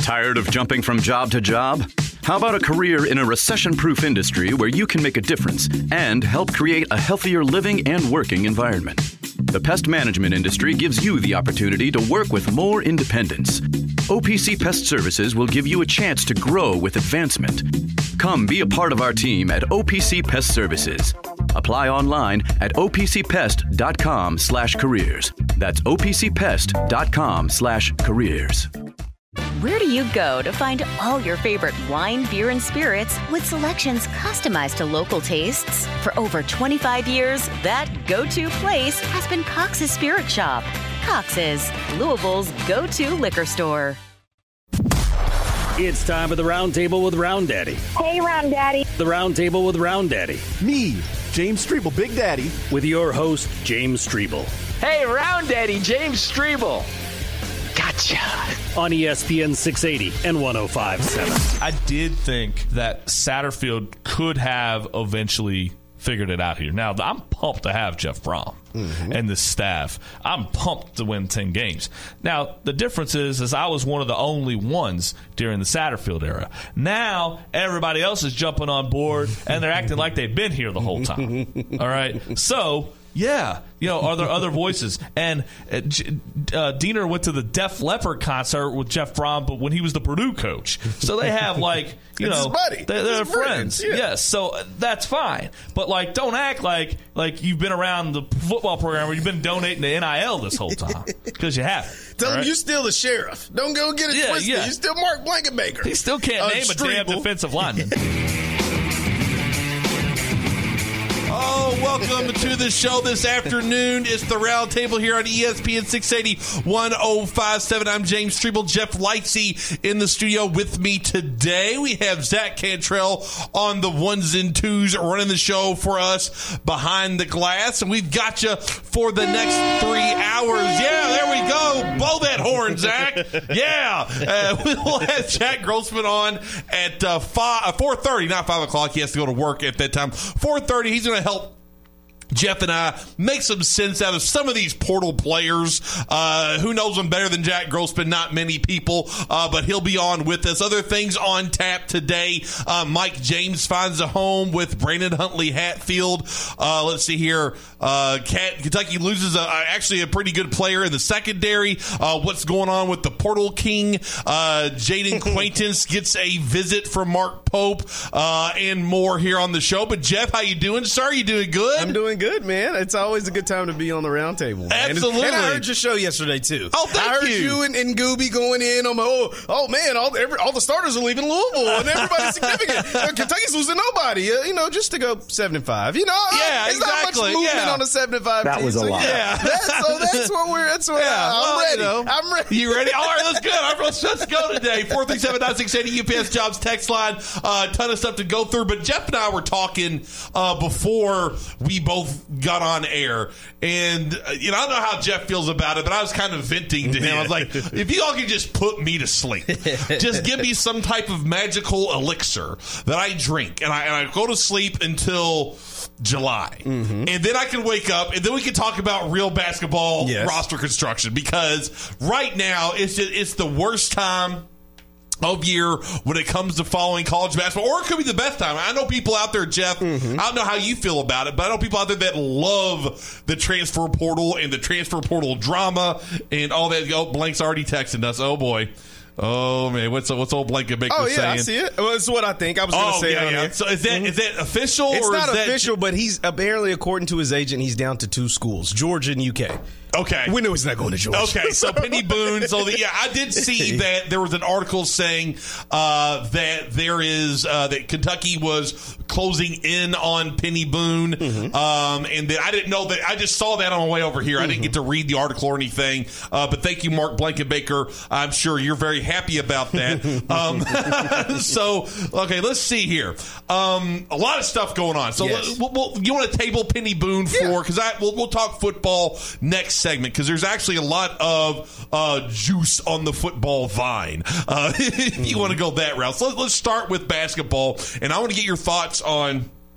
Tired of jumping from job to job? How about a career in a recession-proof industry where you can make a difference and help create a healthier living and working environment? The pest management industry gives you the opportunity to work with more independence. OPC Pest Services will give you a chance to grow with advancement. Come be a part of our team at OPC Pest Services. Apply online at opcpest.com/careers. That's opcpest.com/careers. Where do you go to find all your favorite wine, beer, and spirits with selections customized to local tastes? For over 25 years, that go-to place has been Cox's Spirit Shop. Cox's, Louisville's go-to liquor store. It's time for the Round Table with Round Daddy. Hey, Round Daddy. The Round Table with Round Daddy. Me, James Strebel, Big Daddy. With your host, James Strebel. Hey, Round Daddy, James Strebel. Gotcha. On ESPN 680 and 105.7. I did think that Satterfield could have eventually figured it out here. Now, I'm pumped to have Jeff Brom and the staff. I'm pumped to win 10 games. Now, the difference is I was one of the only ones during the Satterfield era. Now, everybody else is jumping on board, and they're acting like they've been here the whole time. All right? So, yeah, are there other voices? And Diener went to the Def Leppard concert with Jeff Brom, but when he was the Purdue coach. So they have, they're friends. Yeah. Yes, so that's fine. But, don't act like you've been around the football program or you've been donating to NIL this whole time, because you haven't. Tell him you're still the sheriff. Don't go get it twisted. Yeah. You're still Mark Blankenbaker. He still can't name a damn defensive lineman. Oh, welcome to the show this afternoon. It's the Round Table here on ESPN 680 105.7. I'm James Strebel. Jeff Lightsey in the studio with me today. We have Zach Cantrell on the ones and twos running the show for us behind the glass. And we've got you for the next 3 hours. Yeah, there we go. Blow that horn, Zach. Yeah. We'll have Jack Grossman on at 4:30, not 5 o'clock. He has to go to work at that time. 4:30, he's going to help Jeff and I make some sense out of some of these portal players. Who knows them better than Jack Grossman? Not many people, but he'll be on with us. Other things on tap today. Mike James finds a home with Brandon Huntley Hatfield. Let's see here. Kentucky loses actually a pretty good player in the secondary. What's going on with the portal king? Jaden Quaintance gets a visit from Mark Pope, and more here on the show. But Jeff, how you doing, sir? You doing good? I'm doing good, man. It's always a good time to be on the round table. Absolutely. And I heard your show yesterday, too. Oh, thank you. I heard you and Gooby going in on my, man, all the starters are leaving Louisville, and everybody's significant. Kentucky's losing nobody, just to go 7-5. Yeah, it's exactly. not much movement on a 7-5 that team. Was a lot. Yeah. I'm ready. I'm ready. You ready? All right, let's go. All right, let's go today. 437-9680 UPS Jobs text line. Ton of stuff to go through. But Jeff and I were talking before we both got on air, and I don't know how Jeff feels about it, but I was kind of venting to him. I was like, if you all could just put me to sleep, just give me some type of magical elixir that I drink, and I go to sleep until July, and then I can wake up, and then we can talk about real basketball roster construction, because right now it's the worst time of year when it comes to following college basketball, or it could be the best time. I know people out there, Jeff, I don't know how you feel about it, but I know people out there that love the transfer portal and the transfer portal drama and all that. Oh, Blank's already texting us. Oh, boy. Oh, man. What's old Blankenbaker saying? I see it. Well, it's what I think. I was going to say it on here. So is that official? It's not official, but he's apparently, according to his agent, he's down to 2 schools, Georgia and UK. Okay. We knew he's not going to Georgia. Okay, so Penny Boone. I did see that there was an article saying that there is that Kentucky was closing in on Penny Boone, and that I didn't know that. I just saw that on my way over here. I didn't get to read the article or anything. But thank you, Mark Blankenbaker. I'm sure you're very happy about that. So, okay, let's see here. A lot of stuff going on. So, you want to table Penny Boone for, because we'll talk football next segment, because there's actually a lot of juice on the football vine, if you want to go that route. So let's start with basketball, and I want to get your thoughts on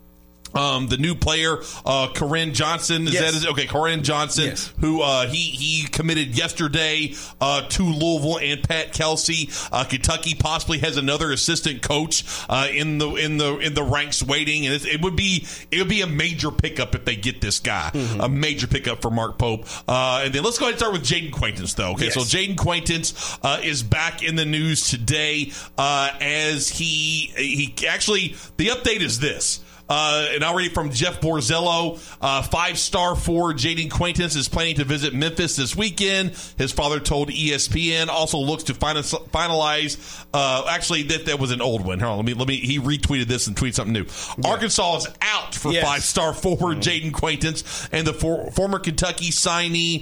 The new player, Corinne Johnson, Corinne Johnson, yes. who he committed yesterday to Louisville, and Pat Kelsey. Kentucky possibly has another assistant coach in the ranks waiting, and it would be a major pickup if they get this guy, a major pickup for Mark Pope. And then let's go ahead and start with Jaden Quaintance, though. Okay, yes. So Jaden Quaintance is back in the news today as he actually, the update is this. And I'll read it from Jeff Borzello. 5-star forward Jaden Quaintance is planning to visit Memphis this weekend. His father told ESPN. Also looks to finalize. Actually, that was an old one. Hold on, let me. He retweeted this and tweeted something new. Yeah. Arkansas is out for 5-star forward Jaden Quaintance and the former Kentucky signee.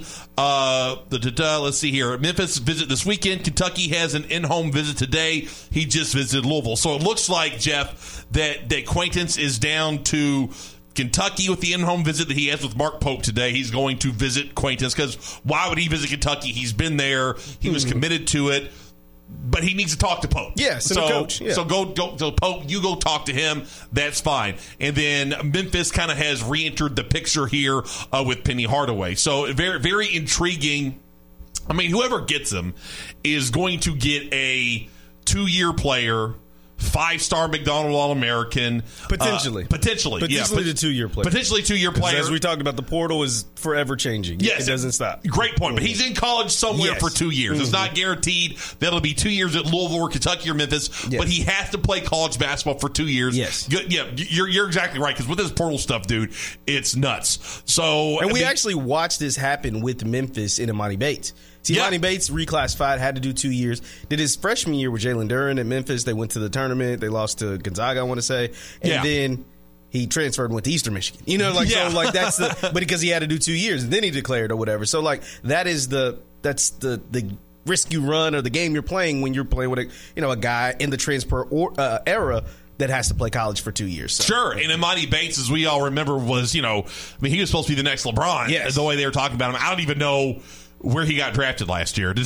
Let's see here. Memphis visit this weekend. Kentucky has an in-home visit today. He just visited Louisville. So it looks like, Jeff, that Quaintance is down to Kentucky with the in-home visit that he has with Mark Pope today. He's going to visit Quaintance because why would he visit Kentucky? He's been there. He was committed to it. But he needs to talk to Pope. Yes, so the coach. Yeah. So go to Pope. You go talk to him. That's fine. And then Memphis kind of has re-entered the picture here with Penny Hardaway. So very, very intriguing. I mean, whoever gets him is going to get a 2-year player, 5-star McDonald All-American. Potentially the 2-year player. Potentially 2-year player. As we talked about, the portal is forever changing. Yes. It doesn't stop. Great point. But he's in college somewhere for 2 years. It's not guaranteed that it'll be 2 years at Louisville or Kentucky or Memphis, but he has to play college basketball for 2 years. Yes. Yeah, you're exactly right, because with this portal stuff, dude, it's nuts. So, and we actually watched this happen with Memphis and Imani Bates. Imani Bates reclassified, had to do 2 years. Did his freshman year with Jalen Duren at Memphis. They went to the tournament. They lost to Gonzaga, I want to say. And then he transferred and went to Eastern Michigan. So that's but because he had to do 2 years and then he declared or whatever. So that's the risk you run or the game you're playing when you're playing with a guy in the transfer era that has to play college for 2 years. So. Sure. And Imani Bates, as we all remember, was, he was supposed to be the next LeBron. Yes. The way they were talking about him. I don't even know where he got drafted last year.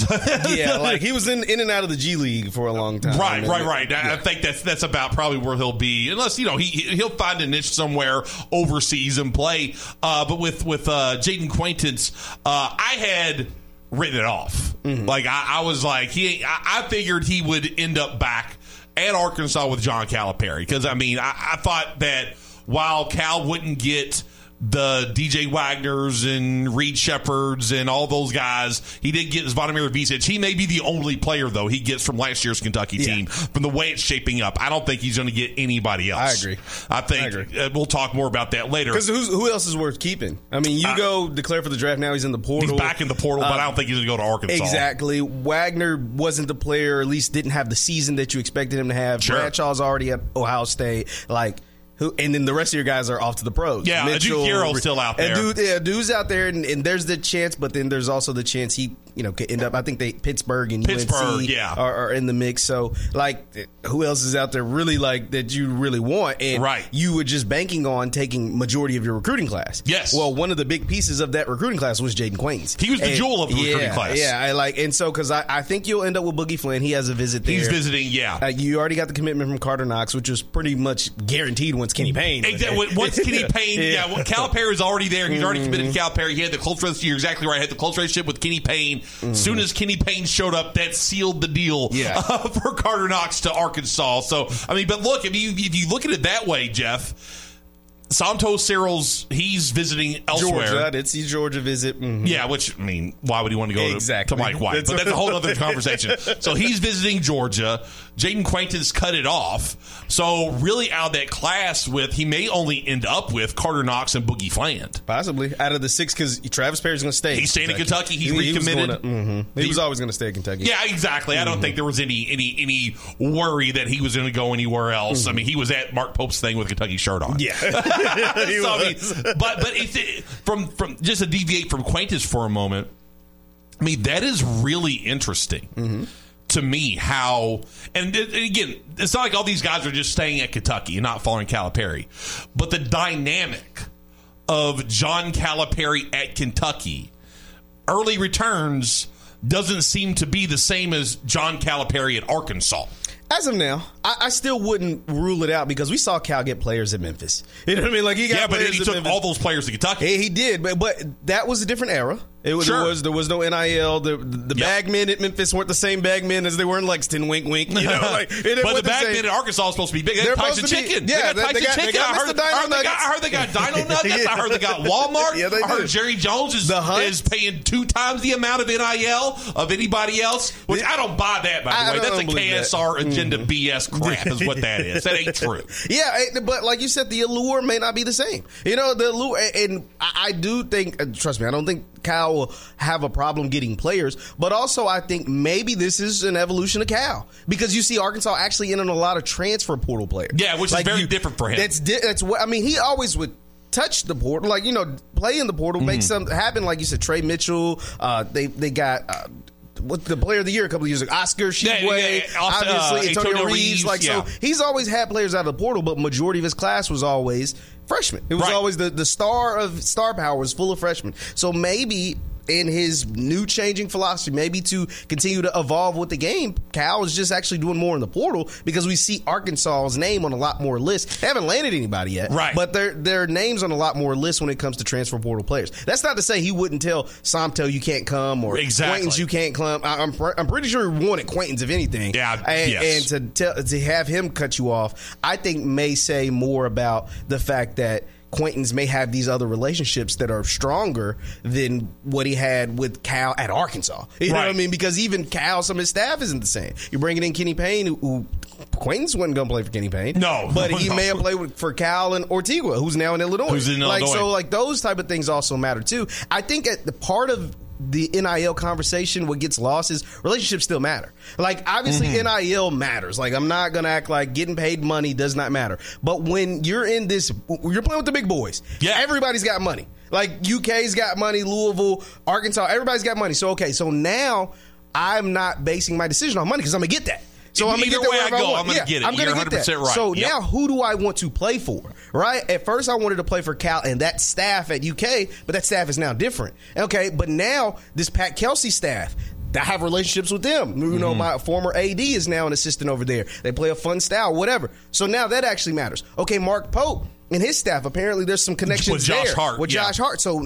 He was in and out of the G League for a long time. Right. I think that's about probably where he'll be, unless he'll find a niche somewhere overseas and play. But with Jaden Quaintance, I had written it off. I was like, I figured he would end up back at Arkansas with John Calipari, because I thought that while Cal wouldn't get the DJ Wagners and Reed Shepherds and all those guys, he did get Zvonimir Visic. He may be the only player, though, he gets from last year's Kentucky team. From the way it's shaping up, I don't think he's going to get anybody else. I think we'll talk more about that later. Because who else is worth keeping? You go declare for the draft now. He's in the portal. He's back in the portal, but I don't think he's going to go to Arkansas. Exactly. Wagner wasn't the player, or at least didn't have the season that you expected him to have. Sure. Bradshaw's already at Ohio State. And then the rest of your guys are off to the pros. Yeah, Duke Hero's still out there. Dude's out there, and there's the chance, but then there's also the chance he could end up. I think Pittsburgh and UNC are in the mix. So who else is out there really that you really want? And you were just banking on taking majority of your recruiting class. Yes. Well, one of the big pieces of that recruiting class was Jaden Quaintance. He was the jewel of the recruiting class. Yeah, and so because I think you'll end up with Boogie Flynn. He has a visit there. He's visiting. Yeah. You already got the commitment from Carter Knox, which was pretty much guaranteed once Kenny Payne. Exactly. Once Kenny Payne, Calipari is already there. He's already committed to Calipari. He had the close relationship. You're exactly right. He had the close relationship with Kenny Payne. As soon as Kenny Payne showed up, that sealed the deal for Carter Knox to Arkansas. So, but look, if you look at it that way, Jeff, Santos Cyril's, he's visiting elsewhere. Georgia, it's the Georgia visit. Yeah, which, why would he want to go to Mike White? But that's a whole other conversation. So he's visiting Georgia. Jaden Quaintance cut it off. So really out of that class he may only end up with Carter Knox and Boogie Fland. Possibly. Out of the 6, because Travis Perry's going to stay. He's staying in Kentucky. He's recommitted. He was always going to stay in Kentucky. Yeah, exactly. I don't think there was any worry that he was going to go anywhere else. He was at Mark Pope's thing with a Kentucky shirt on. Yeah. But from just to deviate from Quaintance for a moment, that is really interesting to me. How, and again, it's not like all these guys are just staying at Kentucky and not following Calipari, but the dynamic of John Calipari at Kentucky, early returns doesn't seem to be the same as John Calipari at Arkansas. As of now, I still wouldn't rule it out because we saw Cal get players at Memphis. You know what I mean? Like he got but players he at took Memphis. all those players to Kentucky. He did, but that was a different era. There was no NIL. The bagmen at Memphis weren't the same bagmen as they were in Lexington. Wink, wink. You know, like, but the bagmen at Arkansas are supposed to be big. They're Tyson Chicken. Yeah, they got chicken. I heard they got Dino Nuggets. I heard they got Walmart. Yeah, I heard Jerry Jones is paying 2 times the amount of NIL of anybody else. Which I don't buy that. By the way, that's a KSR agenda BS crap. Is what that is. That ain't true. Yeah, but like you said, the allure may not be the same. You know, the allure, and I do think. Trust me, I don't think Cal will have a problem getting players, but also I think maybe this is an evolution of Cal because you see Arkansas actually in on a lot of transfer portal players. Yeah, which is very different for him. That's what I mean. He always would touch the portal, like play in the portal, make something happen. Like you said, Trey Mitchell. They got. What's the player of the year a couple of years ago? Oscar Tshiebwe, obviously Antonio Reeves. So he's always had players out of the portal, but majority of his class was always freshmen. It was always the star of star power was full of freshmen. So maybe in his new changing philosophy, maybe to continue to evolve with the game, Cal is just actually doing more in the portal because we see Arkansas's name on a lot more lists. They haven't landed anybody yet, but their names on a lot more lists when it comes to transfer portal players. That's not to say he wouldn't tell Somtel you can't come or Quaintance you can't come. I'm pretty sure he wanted Quaintance if anything. Yeah, and to have him cut you off, I think may say more about the fact that Quaintance may have these other relationships that are stronger than what he had with Cal at Arkansas. You know what I mean? Because even Cal, some of his staff isn't the same. You're bringing in Kenny Payne, who Quaintance wasn't going to play for Kenny Payne. But he may have played for Cal and Ortigua, who's now in Illinois. So those type of things also matter too. I think at the part of the NIL conversation, what gets lost is relationships still matter. Like, obviously, NIL matters. Like, I'm not going to act like getting paid money does not matter. But when you're in this, you're playing with the big boys. Yeah. Everybody's got money. Like, UK's got money, Louisville, Arkansas, everybody's got money. So now I'm not basing my decision on money because I'm going to get that. So I'm going to get that wherever I want. I'm going to get it. I'm going to get that. Right. So now who do I want to play for? Right? At first I wanted to play for Cal and that staff at UK, but that staff is now different. Okay, but now this Pat Kelsey staff, I have relationships with them. You know, my former AD is now an assistant over there. They play a fun style, whatever. So now that actually matters. Okay, Mark Pope and his staff, apparently there's some connections with Josh Hart. With Josh Hart. So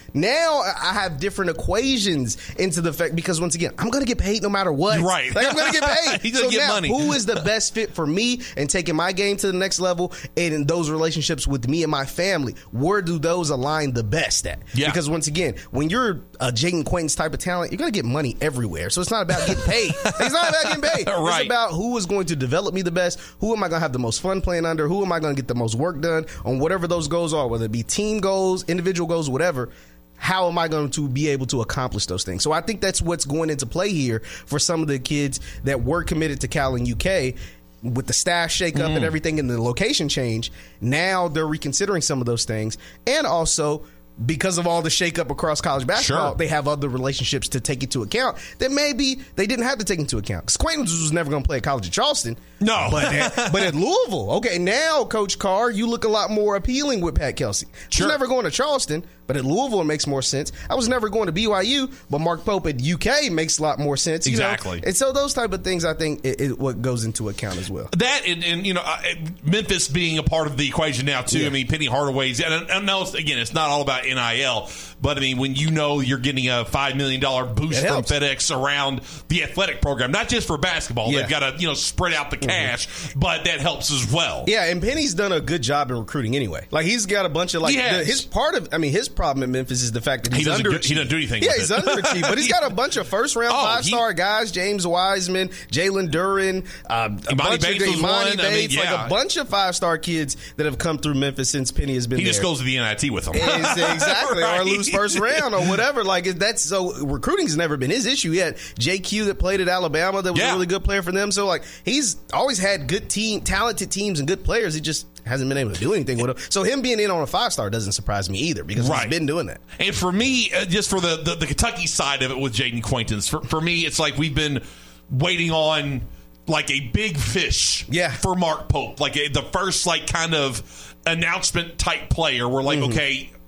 I have different equations into the fact, because once again, I'm going to get paid no matter what. Right. Like, I'm going to get paid. He's going to get money. Who is the best fit for me and taking my game to the next level, and in those relationships with me and my family, where do those align the best at? Yeah. Because once again, when you're a Jaden Quaintance type of talent, you're going to get money everywhere. So it's not about getting paid. It's not about getting paid. It's about who is going to develop me the best, who am I going to have the most fun playing under, who am I going to get the most work done on whatever those goals are, whether it be team goals, individual goals, whatever. How am I going to be able to accomplish those things? So I think that's what's going into play here for some of the kids that were committed to Cal and UK. With the staff shakeup and everything and the location change, now they're reconsidering some of those things. And also, because of all the shakeup across college basketball, they have other relationships to take into account that maybe they didn't have to take into account. Because Quaintance was never going to play at College of Charleston. No. But at Louisville, okay, now, Coach Carr, you look a lot more appealing with Pat Kelsey. He's never going to Charleston, but at Louisville it makes more sense. I was never going to BYU, but Mark Pope at UK makes a lot more sense. Exactly. You know? And so those type of things, I think, is what goes into account as well. That and you know, Memphis being a part of the equation now, too. Yeah. I mean, Penny Hardaway's, and I know, again, it's not all about NIL, but I mean, when you know you're getting a $5 million boost from FedEx around the athletic program, not just for basketball, they've got to spread out the cash, but that helps as well. Yeah, and Penny's done a good job in recruiting anyway. Like, he's got a bunch of his problem at Memphis is the fact that he's underachieved. He doesn't do anything. Yeah, he's underachieved, but he's got a bunch of first round 5-star guys: James Wiseman, Jalen Duren, Imani Bates, like a bunch of 5-star kids that have come through Memphis since Penny has been there. He just goes to the NIT with them, exactly, or lose first round or whatever. Like, that's so recruiting's never been his issue. He had JQ that played at Alabama that was a really good player for them. So like, he's always had good talented teams and good players. He just hasn't been able to do anything with them. So him being in on a 5-star doesn't surprise me either, because he's been doing that. And for me, just for the Kentucky side of it with Jaden Quaintance, for me, it's like we've been waiting on like a big fish for Mark Pope, like the first like kind of announcement type player. We're like, okay,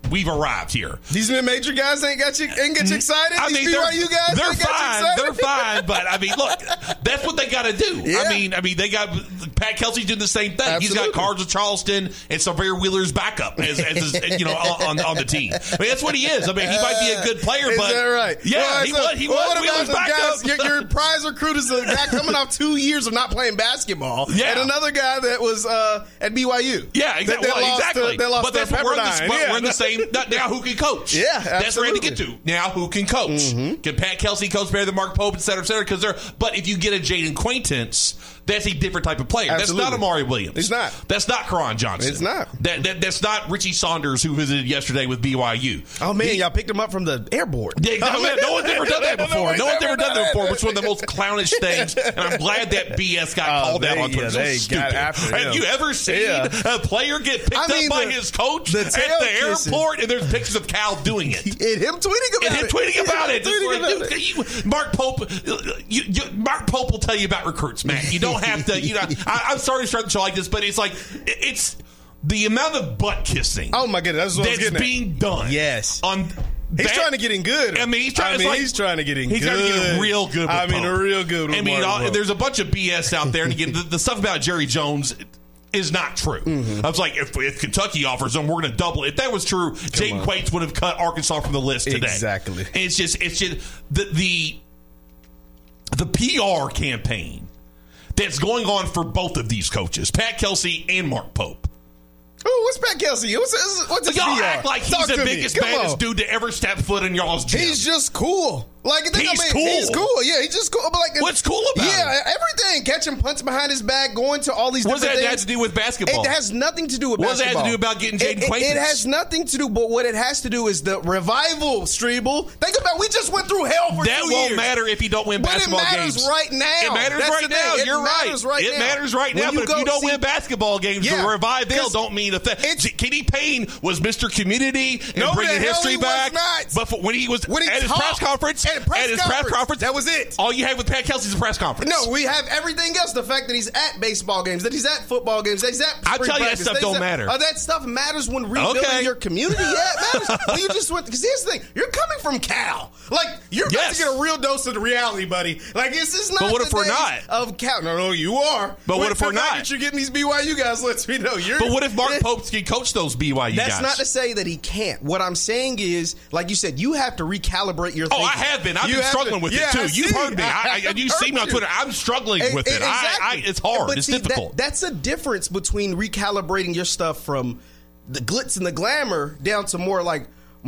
we've arrived here. These mid-major guys ain't get you excited? I mean, BYU guys they're fine. They're fine. But, I mean, look, that's what they got to do. Yeah. I mean, they got Pat Kelsey's doing the same thing. Absolutely. He's got Cards of Charleston and Sylvia Wheeler's backup as his, on the team. I mean, that's what he is. I mean, he might be a good player, but. Is that right? Yeah, well, he was Wheeler's backup. Guys, your prize recruit is a guy coming off 2 years of not playing basketball. Yeah. And another guy that was at BYU. Yeah, exactly. But that's what we're in the same. Now who can coach? Yeah, absolutely. That's where I had to get to. Now who can coach? Mm-hmm. Can Pat Kelsey coach better than Mark Pope, et cetera, et cetera? But if you get a Jaden Quaintance, that's a different type of player. Absolutely. That's not Amari Williams. It's not. That's not Karan Johnson. It's not. That's not Richie Saunders, who visited yesterday with BYU. Oh, man, y'all picked him up from the airboard. Yeah, exactly. No one's ever done that before. No one's ever done that before, which is one of the most clownish things. And I'm glad that BS got called out on Twitter. They so got stupid. after him. Have you ever seen a player get picked up by his coach at the airport? And there's pictures of Cal doing it. And him tweeting about it. Mark Pope will tell you about recruits, man. You don't have to. I'm sorry to start the show like this, but it's the amount of butt kissing. Oh my goodness, that's being done. Yes, he's trying to get in good. I mean, he's trying to get in real good. Real good. There's a bunch of BS out there. And again, the stuff about Jerry Jones is not true. Mm-hmm. I was like, if Kentucky offers them, we're going to double it. If that was true, Jaden Quates would have cut Arkansas from the list today. Exactly. And it's just the PR campaign that's going on for both of these coaches, Pat Kelsey and Mark Pope. Oh, what's Pat Kelsey? What's his y'all PR? act like he's the biggest, baddest dude to ever step foot in y'all's gym. He's just cool. Cool. He's cool. Yeah, he's just cool. But what's cool about him? Yeah, everything. Catching punts behind his back, going to all these different things. What does that have to do with basketball? It has nothing to do with basketball. What does that have to do about getting Jaden Quaintance? It has nothing to do, but what it has to do is the revival, Strebel. Think about we just went through hell for 2 years. That won't matter if you don't win basketball games. It matters right now. It matters right now. You're right. It matters right now. But if you don't win basketball games, the revival don't mean a thing. Kenny Payne was Mr. Community and bringing history back. But when he was at his press conference, that was it. All you had with Pat Kelsey's a press conference. No, we have everything else. The fact that he's at baseball games, that he's at football games, that he's at I tell you, that stuff don't matter. That stuff matters when rebuilding your community. Yeah, it matters. When you just went, because here's the thing, you're coming from Cal. Like, you're about to get a real dose of the reality, buddy. Like, this is not. But what if we're not? Of Cal. No, you are. But what if we're not? That you're getting these BYU guys lets me know. But what if Mark Pope can coach those BYU guys? That's not to say that he can't. What I'm saying is, like you said, you have to recalibrate your thinking. I have been. I've been struggling with it, too. You've heard me. You see me on Twitter. I'm struggling with it. Exactly. It's hard. It's difficult. That's a difference between recalibrating your stuff from the glitz and the glamour down to more like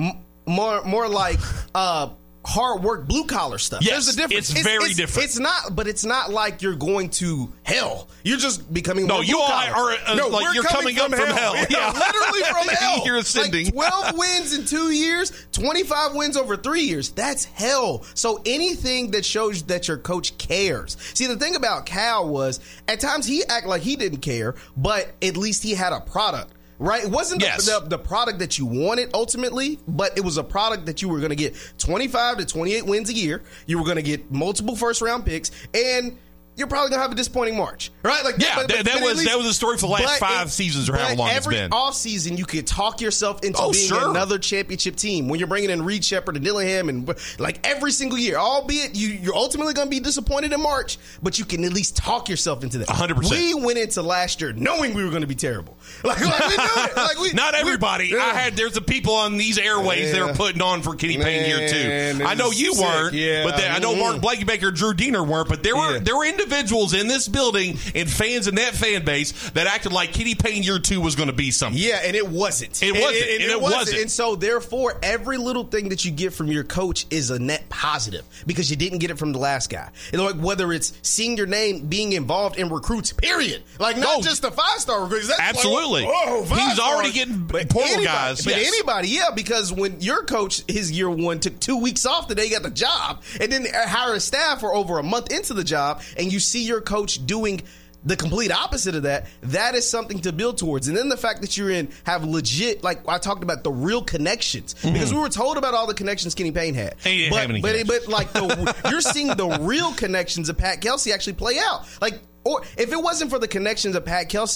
hard work, blue collar stuff. Yes, there's a difference. It's very different. It's not like you're going to hell. You're just becoming more you all are. You're coming up from hell. Yeah, literally from hell. You're ascending. Like 12 wins in 2 years, 25 wins over 3 years. That's hell. So anything that shows that your coach cares. See, the thing about Cal was at times he acted like he didn't care, but at least he had a product. Right? It wasn't the product that you wanted ultimately, but it was a product that you were going to get 25 to 28 wins a year. You were going to get multiple first-round picks, and you're probably going to have a disappointing March. Right? Like, that was the story for the last 5 seasons or how long it's been. Every offseason, you could talk yourself into being another championship team when you're bringing in Reed Shepherd and Dillingham and like every single year. Albeit you're ultimately going to be disappointed in March, but you can at least talk yourself into that. 100%. We went into last year knowing we were going to be terrible. Like we knew it. Not everybody. There's the people on these airways that are putting on for Kenny Payne here too. I know you weren't, but I know Mark Blankenbaker, Drew Diener weren't, but there were individuals in this building and fans in that fan base that acted like Kenny Payne year 2 was going to be something. Yeah, and it wasn't. It wasn't. And so therefore, every little thing that you get from your coach is a net positive because you didn't get it from the last guy. And like whether it's seeing your name being involved in recruits, period. Like not just the 5-star recruits. Absolutely. He's already getting portal guys. But anybody, because when your coach, his year 1, took 2 weeks off the day he got the job and then hired a staff for over a month into the job, and you see your coach doing the complete opposite of that, that is something to build towards. And then the fact that have legit, like I talked about, the real connections. Because we were told about all the connections Kenny Payne had. But like you're seeing the real connections of Pat Kelsey actually play out. Like, or if it wasn't for the connections of Pat Kelsey,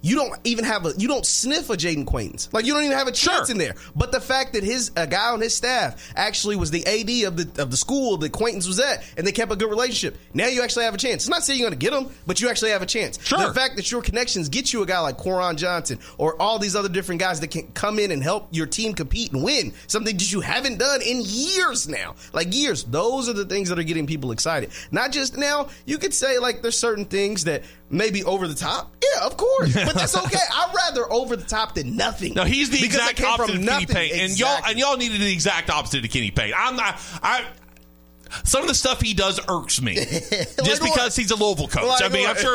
you don't even you don't sniff a Jaden Quaintance. Like, you don't even have a chance in there. But the fact that a guy on his staff actually was the AD of the school that Quaintance was at, and they kept a good relationship, now you actually have a chance. It's not saying you're going to get him, but you actually have a chance. Sure. The fact that your connections get you a guy like Quaron Johnson or all these other different guys that can come in and help your team compete and win, something that you haven't done in years now. Like, years. Those are the things that are getting people excited. Not just now. You could say, like, there's certain things that maybe over the top. Yeah, of course. But that's okay. I'd rather over the top than nothing. No, he's the exact opposite of Kenny Payne. Exactly. And y'all needed the exact opposite of Kenny Payne. Some of the stuff he does irks me, just because he's a Louisville coach. I'm sure.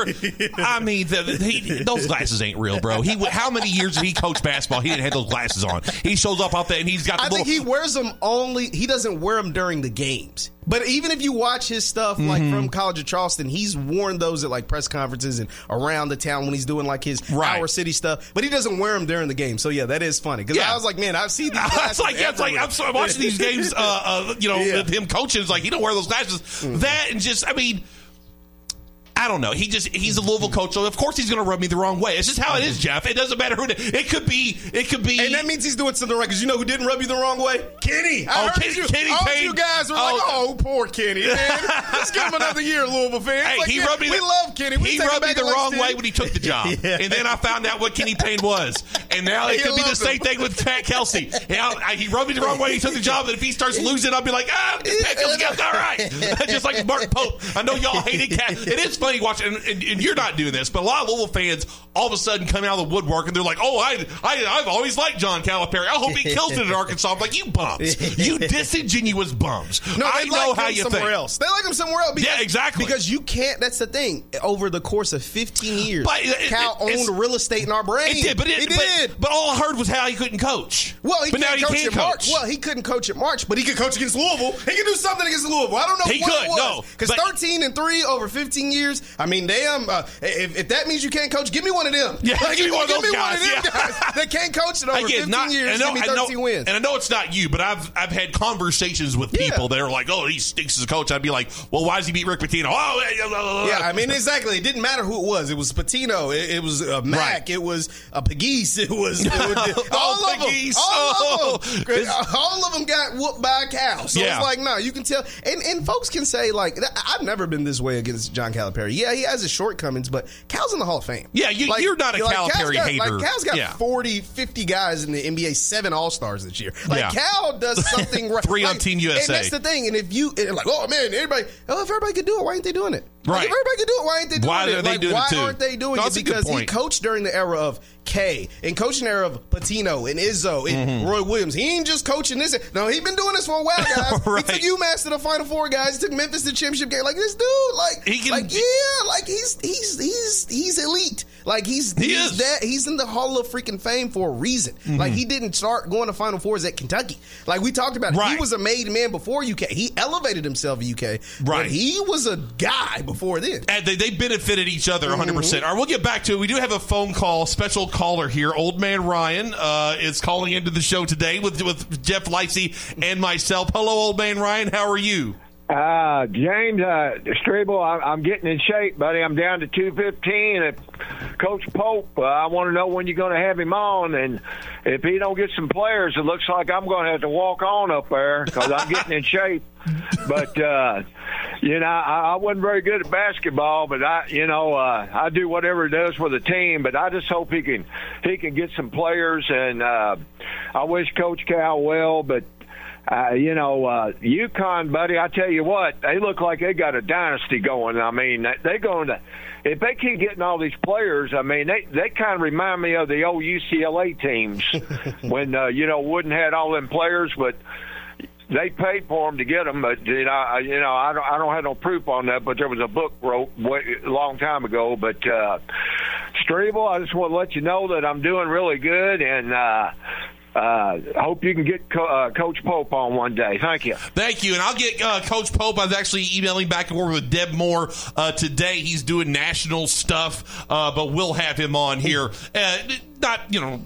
Those glasses ain't real, bro. How many years did he coach basketball? He didn't have those glasses on. He shows up out there and he's got. I think he wears them only. He doesn't wear them during the games. But even if you watch his stuff, like from College of Charleston, he's worn those at like press conferences and around the town when he's doing like his Our City stuff. But he doesn't wear them during the game. So yeah, that is funny because I was like, man, I've seen these glasses. I'm watching these games, with him coaching. It's like he don't wear those glasses. That and just, I don't know. He's a Louisville coach, so of course he's going to rub me the wrong way. It's just how it is, Jeff. It doesn't matter who. It could be. And that means he's doing something right. Because you know who didn't rub you the wrong way? Kenny. Kenny Payne. You guys were like, oh, poor Kenny, man. Let's give him another year, Louisville fans. Hey, like, we love Kenny. He rubbed me the wrong way when he took the job, and then I found out what Kenny Payne was, and now it could be the same thing with Pat Kelsey. He rubbed me the wrong way. He took the job, and if he starts losing, I'll be like, Pat Kelsey got all right. Just like Mark Pope. I know y'all hated Cat. It is funny watching. And you're not doing this, but a lot of Louisville fans all of a sudden come out of the woodwork and they're like, "Oh, I've always liked John Calipari. I hope he kills it at Arkansas." I'm like, you bums, you disingenuous bums. No, I know how you somewhere think. Else. They like him somewhere else. Yeah, exactly. Because you can't. That's the thing. Over the course of 15 years, Cal owned real estate in our brain. It did, but all I heard was how he couldn't coach. Well, he couldn't coach at March. Well, he couldn't coach at March, but he could coach against Louisville. He could do something against Louisville. I don't know what it was. Because 13-3 over 15 years. Damn. If that means you can't coach, give me one of them. Yeah, give me one of those guys. That can't coach it over 15 years. Give me 13 wins. And I know it's not you, but I've had conversations with people that are like, "Oh, he stinks as a coach." I'd be like, "Well, why does he beat Rick Pitino?" Exactly. It didn't matter who it was. It was Pitino. It was Mac. Right. It was Pegues. It was all of them got whooped by a cow. So it's like, no, you can tell. And folks can say, like, I've never been this way against John Calipari. Yeah, he has his shortcomings, but Cal's in the Hall of Fame. Yeah, you're not a Calipari hater. Cal's got 40, 50 guys in the NBA, 7 All-Stars this year. Cal does something right. 3 on Team USA. And that's the thing. And if everybody could do it, why ain't they doing it? Right. If everybody could do it, why ain't they doing it? Why aren't they doing it? Because he coached during the era of K and coaching the era of Pitino and Izzo and Roy Williams. He ain't just coaching this. No, he's been doing this for a while, guys. Right. He took UMass to the Final Four, guys. He took Memphis to the championship game. Like, this dude, he's elite. Like, he's in the Hall of freaking Fame for a reason. Like, he didn't start going to Final Fours at Kentucky. Like, we talked about it. Right. He was a made man before UK. He elevated himself at UK. Right. But he was a guy before then. And they benefited each other 100%. All right, we'll get back to it. We do have a phone call, special caller here. Old Man Ryan is calling into the show today with Jeff Lightsey and myself. Hello, Old Man Ryan. How are you? James Strebel, I'm getting in shape, buddy. I'm down to 215. And Coach Pope, I want to know when you're going to have him on. And if he don't get some players, it looks like I'm going to have to walk on up there because I'm getting in shape. But, I wasn't very good at basketball, but I do whatever it does for the team. But I just hope he can get some players. And I wish Coach Cal well, but UConn, buddy, I tell you what, they look like they got a dynasty going. I mean, they're going to, if they keep getting all these players, I mean, they kind of remind me of the old UCLA teams when, Wooden had all them players, but they paid for them to get them. But, I don't have no proof on that, but there was a book wrote a long time ago. But, Strebel, I just want to let you know that I'm doing really good, and, I hope you can get Coach Pope on one day. Thank you. Thank you. And I'll get Coach Pope. I was actually emailing back and forth with Deb Moore today. He's doing national stuff, but we'll have him on here.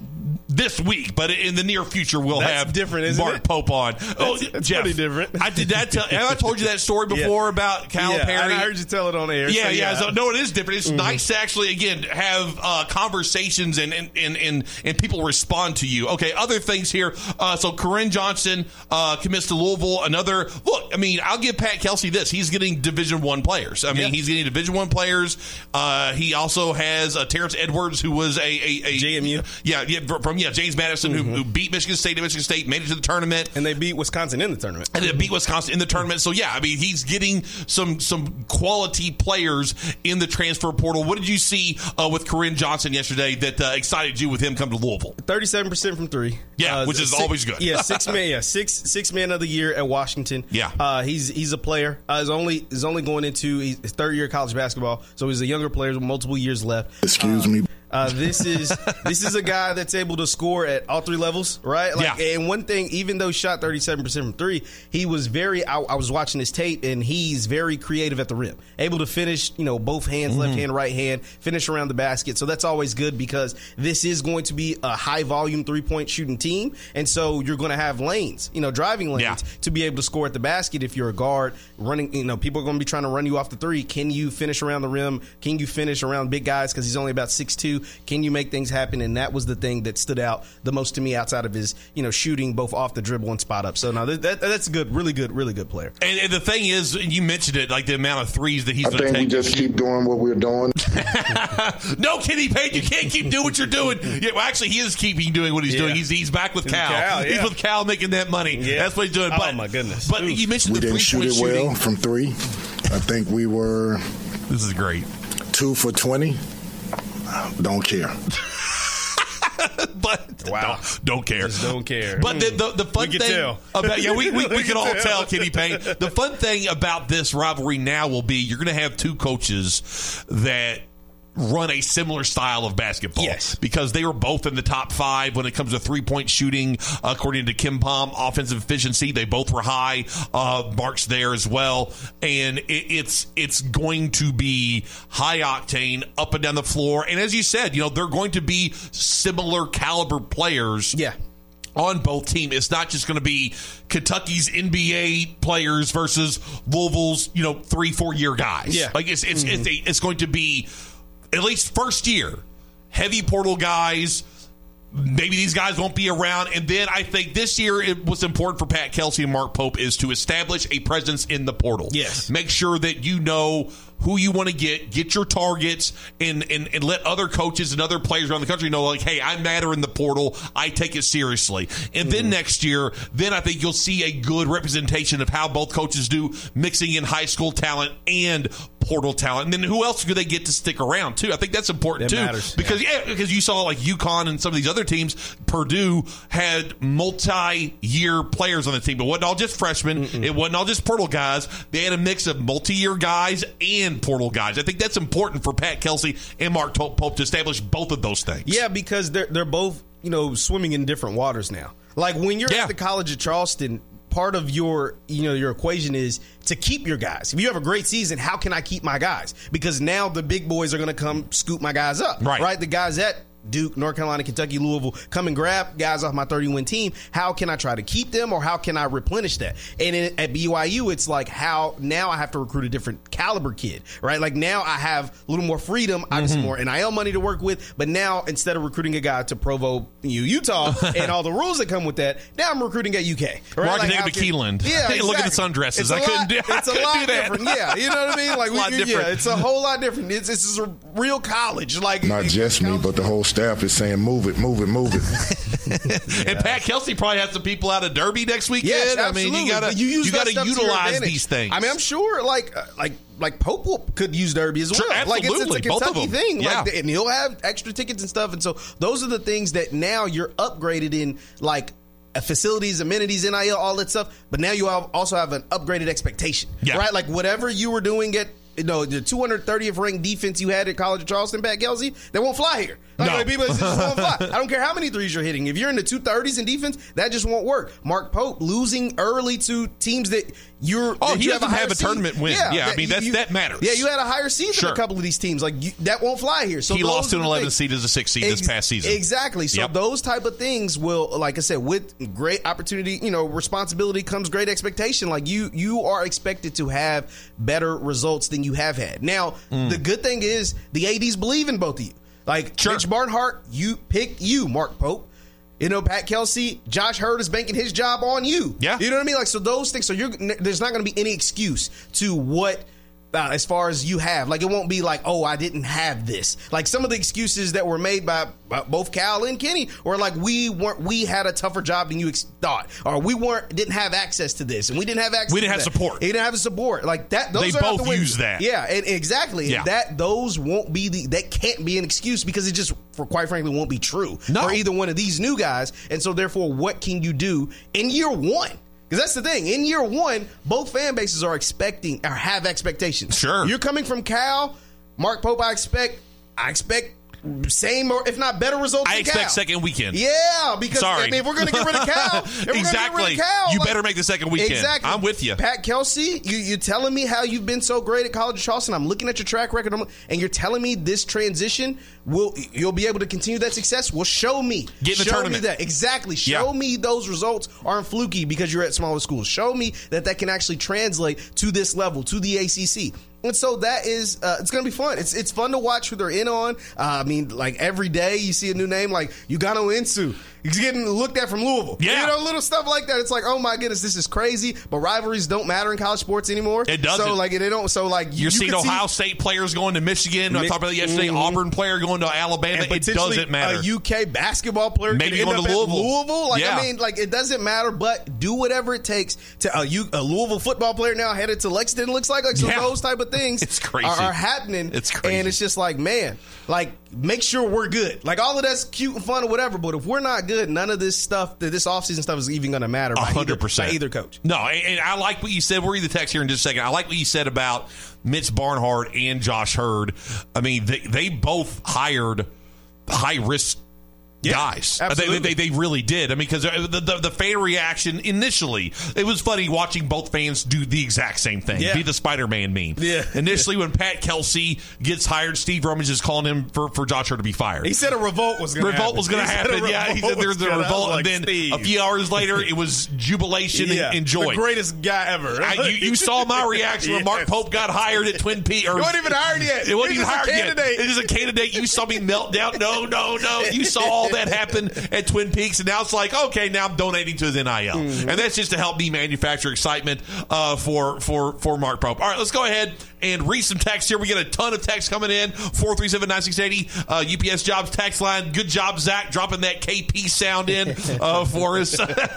this week, but in the near future we'll have different, isn't Mark it? Pope on. That's Jeff, pretty different. Have I told you that story before about Calipari? I heard you tell it on air. Yeah. So, no, it is different. It's nice to actually, again, have conversations and people respond to you. Okay, other things here. So Koren Johnson commits to Louisville. Look, I mean, I'll give Pat Kelsey this. He's getting Division I players. I mean, he's getting Division I players. He also has Terrence Edwards, who was a JMU. From James Madison, who beat Michigan State and Michigan State, made it to the tournament. And they beat Wisconsin in the tournament. So, yeah, I mean, he's getting some quality players in the transfer portal. What did you see with Koren Johnson yesterday that excited you with him come to Louisville? 37% from three. Yeah, which is always good. Yeah, six man of the year at Washington. Yeah. He's a player. He's only going into his third year of college basketball, so he's a younger player with multiple years left. Excuse me. This is a guy that's able to score at all three levels, right? And one thing, even though he shot 37% from three, he was I was watching his tape, and he's very creative at the rim, able to finish, both hands, left hand, right hand, finish around the basket. So that's always good because this is going to be a high volume 3-point shooting team, and so you're going to have lanes, driving lanes to be able to score at the basket. If you're a guard running, people are going to be trying to run you off the three. Can you finish around the rim? Can you finish around big guys? Because he's only about 6'2". Can you make things happen? And that was the thing that stood out the most to me outside of his, shooting both off the dribble and spot up. So now that's a good, really good player. And the thing is, you mentioned it, like the amount of threes that he's going to take. I think we just keep doing what we're doing. No, Kenny Payne, you can't keep doing what you're doing. Yeah, well, actually, he is keeping doing what he's doing. He's back with Cal. He's with Cal making that money. Yeah. That's what he's doing. Oh, my goodness. But you mentioned we the didn't shoot it shooting. well from three. I think we were. This is great. 2 for 20. Don't care. But don't care. Just don't care. But the fun thing about we can all tell, Kenny Payne. The fun thing about this rivalry now will be you're going to have two coaches that run a similar style of basketball. Yes. Because they were both in the top 5 when it comes to 3-point shooting, according to Kim Palm. Offensive efficiency, they both were high marks there as well. And it's going to be high octane up and down the floor. And as you said, they're going to be similar caliber players. Yeah. On both teams. It's not just going to be Kentucky's NBA players versus Louisville's, 3-4 year guys. Yeah. Like it's going to be at least first year heavy portal guys. Maybe these guys won't be around. And then I think this year it was important for Pat Kelsey and Mark Pope is to establish a presence in the portal. Yes. Make sure that you know who you want to get your targets, and let other coaches and other players around the country know, like, hey, I matter in the portal. I take it seriously. And then next year, then I think you'll see a good representation of how both coaches do, mixing in high school talent and portal talent. And then who else do they get to stick around, too? I think that's important, too. Matters. Because you saw, like, UConn and some of these other teams, Purdue had multi-year players on the team. It wasn't all just freshmen. It wasn't all just portal guys. They had a mix of multi-year guys and portal guys. I think that's important for Pat Kelsey and Mark Pope to establish both of those things. Yeah, because they're both, swimming in different waters now. Like when you're at the College of Charleston, part of your equation is to keep your guys. If you have a great season, how can I keep my guys? Because now the big boys are going to come scoop my guys up. Right? The guys at Duke, North Carolina, Kentucky, Louisville, come and grab guys off my 30-win team. How can I try to keep them, or how can I replenish that? And at BYU, it's like how now I have to recruit a different caliber kid, right? Like now I have a little more freedom, obviously more NIL money to work with, but now instead of recruiting a guy to Provo, Utah, and all the rules that come with that, now I'm recruiting at UK. Right? Or I can take him to Keeneland. Yeah, exactly. Look at the sundresses. I couldn't do that. It's a lot different. Yeah, you know what I mean? Like it's a whole lot different. It's a real college. Like not just me, but the whole staff is saying move it. And Pat Kelsey probably has some people out of Derby next weekend. Yes, I mean, you gotta utilize these things. I mean, I'm sure like Pope could use Derby as well. Sure, absolutely. Like it's a Kentucky thing. Yeah. And he'll have extra tickets and stuff. And so those are the things that now you're upgraded in, like facilities, amenities, NIL, all that stuff. But now you also have an upgraded expectation, right? Like whatever you were doing at the 230th ranked defense you had at College of Charleston, Pat Kelsey, they won't fly here. Like, people just won't fly. I don't care how many threes you're hitting. If you're in the 230s in defense, that just won't work. Mark Pope losing early to teams that he doesn't have a tournament win. Yeah, I mean, that matters. Yeah, you had a higher seed than a couple of these teams. Like, that won't fly here. So he lost to an 11 seed as a 6 seed this past season. Exactly. So those type of things will, like I said, with great opportunity, responsibility comes great expectation. Like, you are expected to have better results than you have had. Now, the good thing is the ADs believe in both of you. Like, Mitch Barnhart, you picked you, Mark Pope. Pat Kelsey, Josh Hurd is banking his job on you. Yeah. You know what I mean? Like, so those things, there's not going to be any excuse to what, as far as you have. Like, it won't be like, oh, I didn't have this. Like, some of the excuses that were made by both Cal and Kenny were like, we had a tougher job than you thought. Or didn't have access to this. And we didn't have access to We didn't have support. We didn't have the support. Like, that. Those they are both use that. Yeah, and exactly. Yeah. Those won't be that can't be an excuse because it just, quite frankly, won't be true for either one of these new guys. And so, therefore, what can you do in year one? Because that's the thing. In year one, both fan bases are expecting or have expectations. Sure. You're coming from Cal, Mark Pope, I expect same or if not better results than I expect Cal. second weekend. Yeah, because if we're going to get rid of Cal, you better make the second weekend. Exactly. I'm with you. Pat Kelsey, you're telling me how you've been so great at College of Charleston. I'm looking at your track record, and you're telling me this transition you'll be able to continue that success. Well, show me. Get in the tournament. Me that. Exactly. Show me those results aren't fluky because you're at smaller schools. Show me that can actually translate to this level, to the ACC. And so that is, it's going to be fun. It's fun to watch who they're in on. I mean, like every day you see a new name like Ugano Insu. He's getting looked at from Louisville. Yeah. Little stuff like that. It's like, oh my goodness, this is crazy. But rivalries don't matter in college sports anymore. It doesn't. So, like, they don't. So, like, you're seeing Ohio State players going to Michigan. I talked about that yesterday. Auburn player going to Alabama. It doesn't matter. A UK basketball player maybe going to Louisville. Like, I mean, like, it doesn't matter. But do whatever it takes to a Louisville football player now headed to Lexington. Looks like so those type of things. It's crazy. Are happening. It's crazy. And it's just like, man, like, make sure we're good. Like, all of that's cute and fun or whatever, but if we're not good, none of this stuff, this offseason stuff is even going to matter 100%. By either coach. No, and I like what you said. We'll read the text here in just a second. I like what you said about Mitch Barnhart and Josh Hurd. I mean, they both hired high-risk guys. They really did. I mean, because the fan reaction initially, it was funny watching both fans do the exact same thing. Be the Spider-Man meme. Yeah. Initially, when Pat Kelsey gets hired, Steve Rummage is calling him for Josh Hurd to be fired. He said a revolt was going to happen. Revolt was going to happen. Yeah, he said there's a revolt. And then a few hours later, it was jubilation and joy. The greatest guy ever. You saw my reaction when Mark Pope got hired at Twin Peaks. It wasn't even hired yet. It wasn't even hired yet. It is a candidate. You saw me melt down. No. You saw all that happen at Twin Peaks, and now it's like, okay, now I'm donating to his NIL. And that's just to help me manufacture excitement for Mark Pope. All right, let's go ahead and read some text here. We get a ton of text coming in. 437-9680, UPS Jobs text line. Good job, Zach, dropping that KP sound in for us.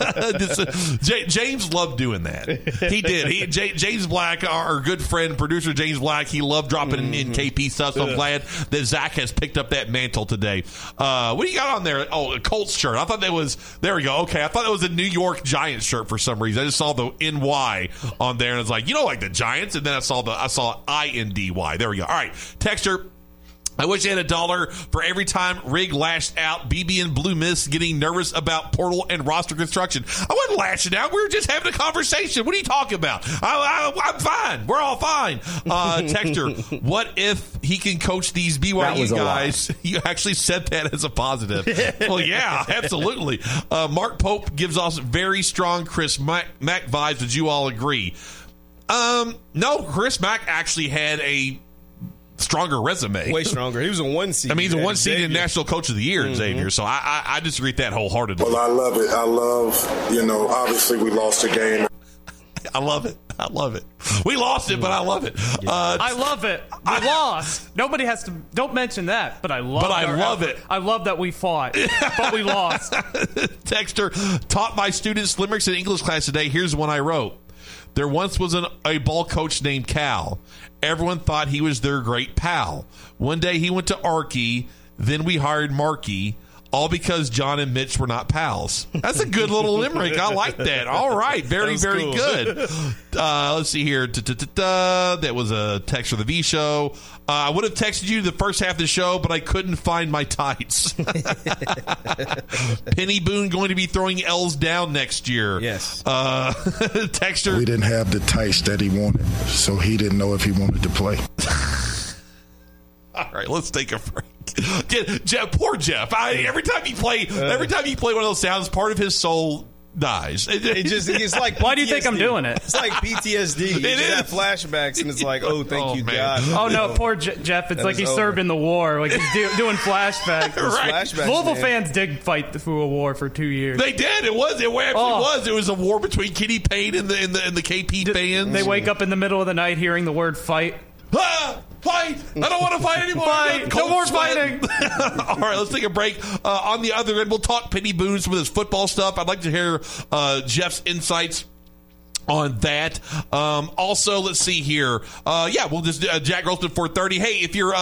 James loved doing that. He did. James Black, our good friend, producer James Black, he loved dropping in KP stuff, so I'm glad that Zach has picked up that mantle today. What do you got on there? Oh, a Colts shirt. I thought that was, there we go. Okay, I thought that was a New York Giants shirt for some reason. I just saw the NY on there, and I was like, like the Giants, and then I saw INDY. There we go. All right, texture. I wish I had $1 for every time Rig lashed out. BB and Blue Mist getting nervous about portal and roster construction. I wasn't lashing out. We were just having a conversation. What are you talking about? I'm fine. We're all fine. Texture, what if he can coach these BYU guys? You actually said that as a positive. Well, yeah, absolutely. Mark Pope gives us very strong Chris Mack vibes. Would you all agree? No, Chris Mack actually had a stronger resume. Way stronger. He was a 1 seed. I mean, he's a 1 seed and National Coach of the Year, Xavier. So I disagree with that wholeheartedly. Well, I love it. I love, obviously we lost the game. I love it. We lost it, but I love it. I love it. We lost. Nobody has to. Don't mention that. But I love it. I love that we fought, but we lost. Texter taught my students limericks in English class today. Here's one I wrote. There once was a ball coach named Cal. Everyone thought he was their great pal. One day he went to Archie. Then we hired Markey. all because John and Mitch were not pals. That's a good little limerick. I like that. All right. Very, very cool. Good. Let's see here. That was a text for the V Show. I would have texted you the first half of the show, but I couldn't find my tights. Penny Boone going to be throwing L's down next year. Yes. Texter. We didn't have the tights that he wanted, so he didn't know if he wanted to play. All right, let's take a break. Jeff, poor Jeff. Every time you play one of those sounds, part of his soul dies. It's like, why do you think I'm doing it? It's like PTSD. You have flashbacks, and it's like, oh, thank you, man. God. Oh no, poor Jeff. It's like he served in the war. Like he's doing flashbacks. Right. Flashbacks, Louisville fans did fight through a war for 2 years. They did. It was. It was a war between Kenny Payne and the KP fans. They wake up in the middle of the night hearing the word fight. Fight! I don't want to fight anymore. No more fighting. All right, let's take a break. On the other end, we'll talk Penny Boone, some of his football stuff. I'd like to hear Jeff's insights on that. Also, let's see here. We'll just Jack Rolston 4:30. Hey, if you're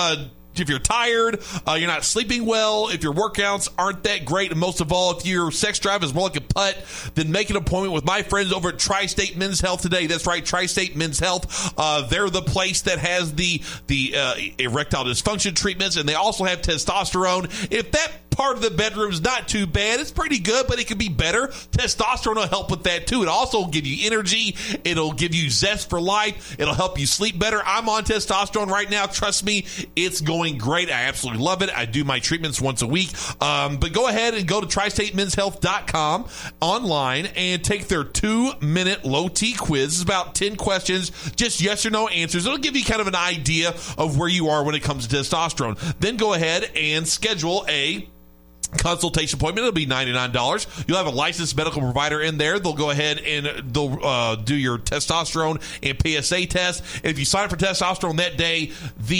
tired, you're not sleeping well, if your workouts aren't that great, and most of all, if your sex drive is more like a putt, then make an appointment with my friends over at Tri-State Men's Health today. That's right, Tri-State Men's Health. They're the place that has the erectile dysfunction treatments, and they also have testosterone. If that part of the bedroom is not too bad, it's pretty good, but it could be better. Testosterone will help with that too. It also will give you energy. It'll give you zest for life. It'll help you sleep better. I'm on testosterone right now. Trust me, it's going great. I absolutely love it. I do my treatments once a week. But go ahead and go to tristatemenshealth.com online and take their 2-minute low T quiz. It's about 10 questions, just yes or no answers. It'll give you kind of an idea of where you are when it comes to testosterone. Then go ahead and schedule a consultation appointment. It'll be $99. You'll have a licensed medical provider in there. They'll go ahead and they'll do your testosterone and PSA test. And if you sign up for testosterone that day,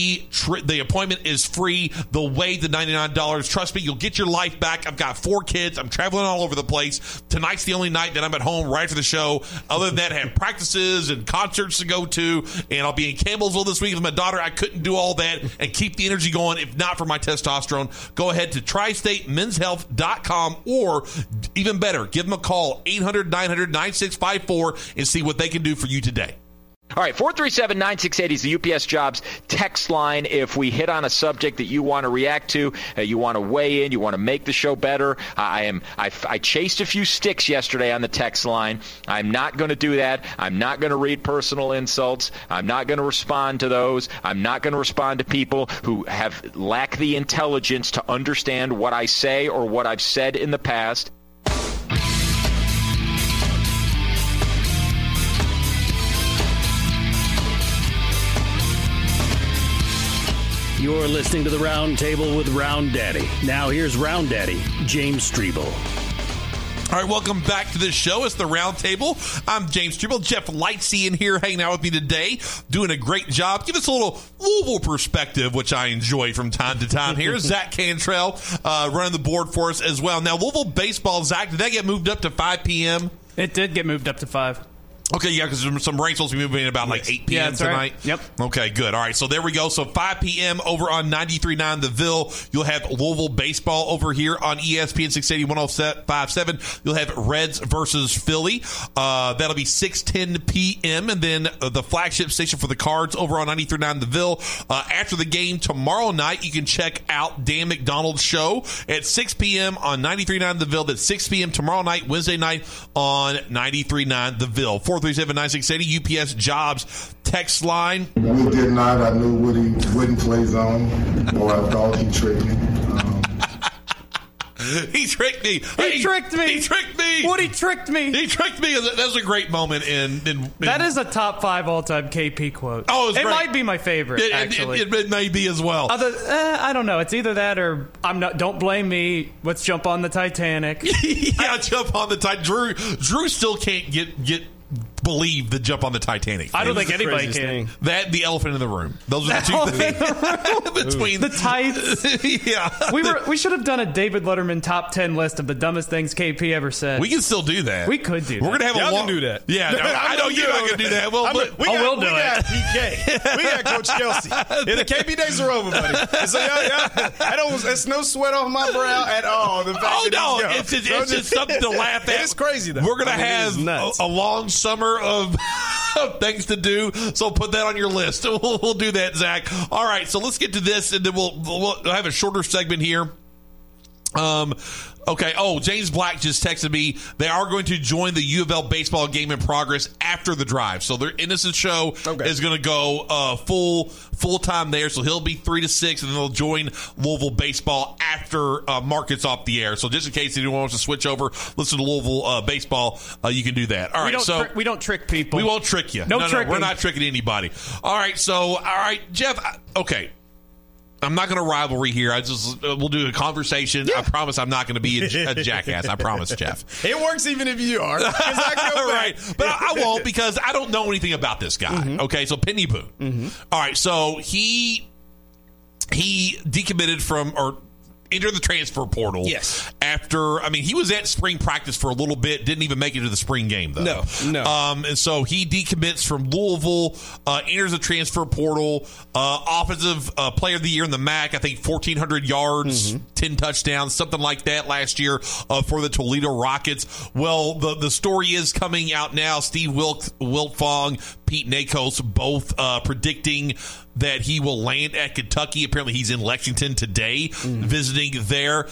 the appointment is free. They'll waive the $99. Trust me, you'll get your life back. I've got 4 kids. I'm traveling all over the place. Tonight's the only night that I'm at home right after the show. Other than that, I have practices and concerts to go to, and I'll be in Campbellsville this week with my daughter. I couldn't do all that and keep the energy going if not for my testosterone. Go ahead to tristatemenshealth.com, or even better, give them a call, 800-900-9654, and see what they can do for you today. All right, 437-9680 is the UPS Jobs text line. If we hit on a subject that you want to react to, you want to weigh in, you want to make the show better, I chased a few sticks yesterday on the text line. I'm not going to do that. I'm not going to read personal insults. I'm not going to respond to those. I'm not going to respond to people who lack the intelligence to understand what I say or what I've said in the past. You're listening to the Round Table with Round Daddy. Now here's Round Daddy, James Strebel. All right, welcome back to the show. It's the Round Table. I'm James Strebel. Jeff Lightsey in here hanging out with me today, doing a great job. Give us a little Louisville perspective, which I enjoy from time to time here. Zach Cantrell running the board for us as well. Now, Louisville baseball, Zach, did that get moved up to 5 p.m.? It did get moved up to 5. Okay, yeah, because some rain supposed to be moving in about like 8 p.m. tonight. Right. Yep. Okay, good. All right, so there we go. So 5 p.m. over on 93.9 The Ville. You'll have Louisville baseball over here on ESPN 680 105.7. You'll have Reds versus Philly. That'll be 6:10 p.m. And then the flagship station for the Cards over on 93.9 The Ville. After the game tomorrow night, you can check out Dan McDonald's show at 6 p.m. on 93.9 The Ville. That's 6 p.m. tomorrow night, Wednesday night on 93.9 The Ville. 437-9680, UPS Jobs text line. We did not. I knew Woody wouldn't play zone, or I thought he tricked me. He tricked me. He tricked me. He tricked me. Woody tricked me. He tricked me. That was a great moment. In that is a top 5 all-time KP quote. Oh, it might be my favorite. Actually, it may be as well. I don't know. It's either that or I'm not. Don't blame me. Let's jump on the Titanic. Yeah, jump on the Titanic. Drew still can't get believe the jump on the Titanic thing. I don't think anybody can. That, the elephant in the room. Those are the two things. Between the tights. Yeah. We should have done a David Letterman top 10 list of the dumbest things KP ever said. We can still do that. We could do that. We're going to have Y'all can do that. Yeah, no, I know you're not going to do that. Well, we got PK. We got Coach Kelsey. Yeah, the KP days are over, buddy. So, it's no sweat off my brow at all. The fact it's just something to laugh at. It's crazy, though. We're going to have a long summer of things to do, so put that on your list. We'll do that, Zach. All right, so let's get to this, and then we'll have a shorter segment here. Okay. Oh, James Black just texted me. They are going to join the U of L baseball game in progress after the drive. So their Innocent Show is going to go full time there. So he'll be 3 to 6, and then they'll join Louisville baseball after Mark gets off the air. So just in case anyone wants to switch over, listen to Louisville baseball, you can do that. All right. We don't trick people. We won't trick you. No, we're not tricking anybody. All right. So Jeff. Okay. I'm not going to rivalry here. We'll do a conversation. Yeah. I promise I'm not going to be a jackass. I promise, Jeff. It works even if you are. Right. But I won't, because I don't know anything about this guy. Mm-hmm. Okay, so Penny Boone. Mm-hmm. All right, so he decommitted from, or entered the transfer portal. Yes. After, he was at spring practice for a little bit, didn't even make it to the spring game, though. No. And so he decommits from Louisville, enters the transfer portal, offensive player of the year in the MAC, I think 1,400 yards, 10 touchdowns, something like that last year for the Toledo Rockets. Well, the story is coming out now. Steve Wiltfong, Pete Nakos, both predicting that he will land at Kentucky. Apparently he's in Lexington today, visiting there.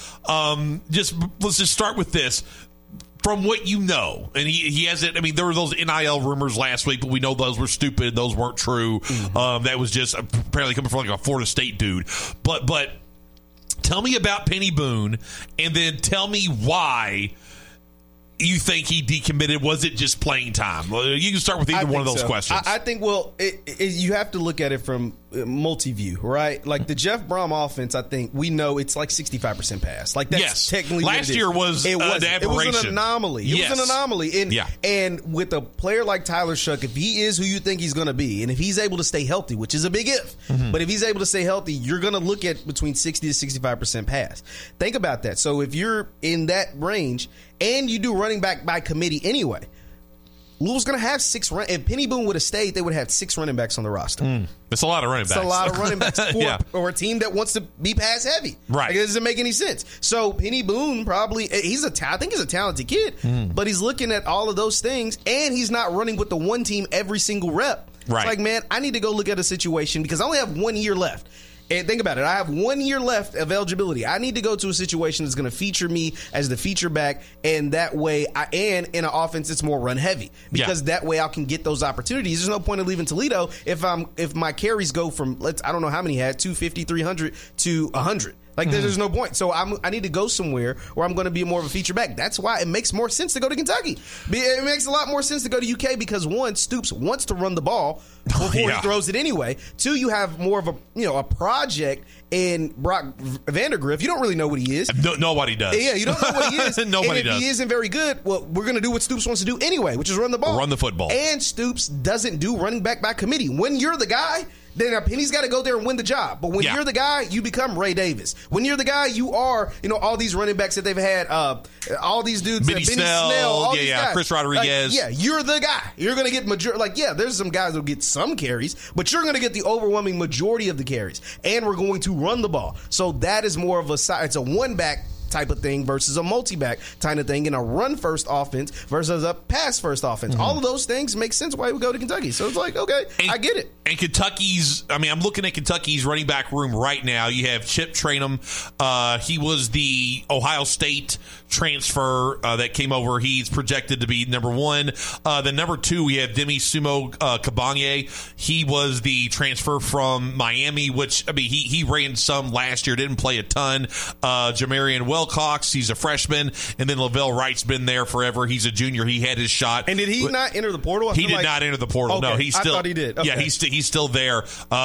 Let's just start with this. From what you know, and he hasn't, there were those NIL rumors last week, but we know those were stupid. Those weren't true. That was just apparently coming from like a Florida State dude. But tell me about Penny Boone, and then tell me why you think he decommitted. Was it just playing time? You can start with either one of those questions. I think, you have to look at it from multi-view, right? Like the Jeff Brom offense, I think we know it's like 65% pass. Like that's technically last year was an aberration. It was an anomaly. It was an anomaly. And with a player like Tyler Shuck, if he is who you think he's going to be, and if he's able to stay healthy, which is a big if, but if he's able to stay healthy, you're going to look at between 60 to 65% pass. Think about that. So if you're in that range, and you do running back by committee anyway, Louisville's going to have 6 if Penny Boone would have stayed, they would have 6 running backs on the roster. It's a lot of running backs. It's a lot of running backs for a team that wants to be pass heavy. Right. Like, it doesn't make any sense. So Penny Boone I think he's a talented kid, but he's looking at all of those things, and he's not running with the one team every single rep. Right. It's like, man, I need to go look at a situation because I only have 1 year left. And think about it. I have 1 year left of eligibility. I need to go to a situation that's going to feature me as the feature back, and that way, and in an offense that's more run heavy, because that way I can get those opportunities. There's no point in leaving Toledo if my carries go from I don't know how many he had 250, 300 to 100. Like, there's no point. So I need to go somewhere where I'm going to be more of a feature back. That's why it makes more sense to go to Kentucky. It makes a lot more sense to go to UK because, one, Stoops wants to run the ball before he throws it anyway. 2, you have more of a project in Brock Vandergriff. You don't really know what he is. Nobody does. Yeah, you don't know what he is. Nobody does. If he isn't very good, well, we're going to do what Stoops wants to do anyway, which is run the ball. Run the football. And Stoops doesn't do running back by committee. When you're the guy, then Penny's got to go there and win the job. But when you're the guy, you become Ray Davis. When you're the guy, you are, all these running backs that they've had, all these dudes, Benny Snell, all these guys. Chris Rodriguez. You're the guy. You're going to get there's some guys that'll get some carries, but you're going to get the overwhelming majority of the carries. And we're going to run the ball. So that is more of it's a one-back type of thing versus a multi-back kind of thing in a run-first offense versus a pass-first offense. All of those things make sense why we go to Kentucky. So it's like, okay, I get it. And Kentucky's, I'm looking at Kentucky's running back room right now. You have Chip Trainum. He was the Ohio State transfer that came over. He's projected to be number 1. The number 2, we have Demi Sumo Kabanye. He was the transfer from Miami, which, he ran some last year, didn't play a ton. Jamarian Wells Lavelle Cox, he's a freshman, and then Lavelle Wright's been there forever. He's a junior. He had his shot. And did he not enter the portal? He did not enter the portal. Okay. No, he's still. I thought he did. Okay. Yeah, he's still there.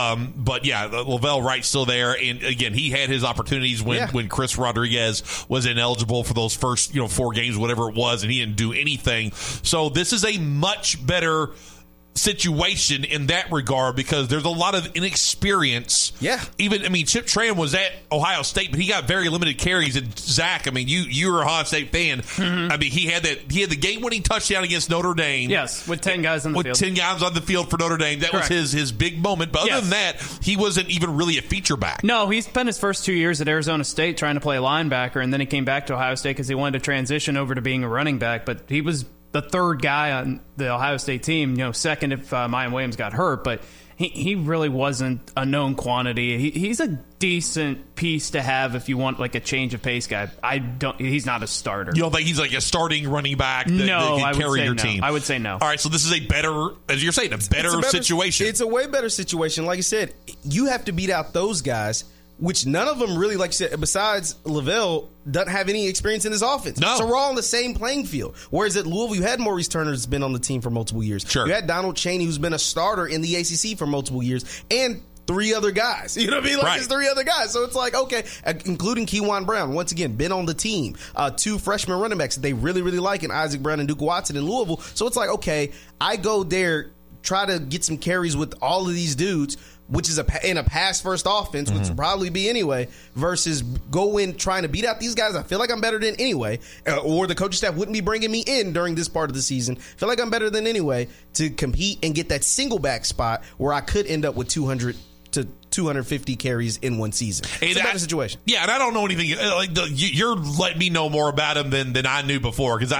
But yeah, Lavelle Wright's still there. And again, he had his opportunities when Chris Rodriguez was ineligible for those first 4 games, whatever it was, and he didn't do anything. So this is a much better situation in that regard because there's a lot of inexperience. Yeah. Chip Tran was at Ohio State, but he got very limited carries. And Zach, you're a Ohio State fan. Mm-hmm. He had the game-winning touchdown against Notre Dame. Yes, with 10 guys on the field. With 10 guys on the field for Notre Dame. That Correct. was his big moment. But other than that, he wasn't even really a feature back. No, he spent his first 2 years at Arizona State trying to play linebacker, and then he came back to Ohio State because he wanted to transition over to being a running back. But he was the third guy on the Ohio State team, second if Mayan Williams got hurt, but he really wasn't a known quantity. He's a decent piece to have if you want like a change of pace guy. He's not a starter. You don't think he's like a starting running back that can carry your team? I would say no. All right, so this is a better, as you're saying, a better situation. It's a way better situation. Like I said, you have to beat out those guys, which none of them really, like you said, besides Lavelle, doesn't have any experience in this offense. No. So we're all on the same playing field. Whereas at Louisville, you had Maurice Turner who's been on the team for multiple years. Sure. You had Donald Chaney who's been a starter in the ACC for multiple years. And 3 other guys. You know what I mean? Like, There's 3 other guys. So it's like, okay, including Keywan Brown, once again, been on the team. 2 freshman running backs that they really, really like in Isaac Brown and Duke Watson in Louisville. So it's like, okay, I go there, try to get some carries with all of these dudes, which is in a pass-first offense, which would probably be anyway, versus go in trying to beat out these guys I feel like I'm better than anyway, or the coaching staff wouldn't be bringing me in during this part of the season. Feel like I'm better than anyway to compete and get that single back spot where I could end up with 200 to 250 carries in one season. It's a better situation. Yeah, and I don't know anything. You're letting me know more about him than I knew before because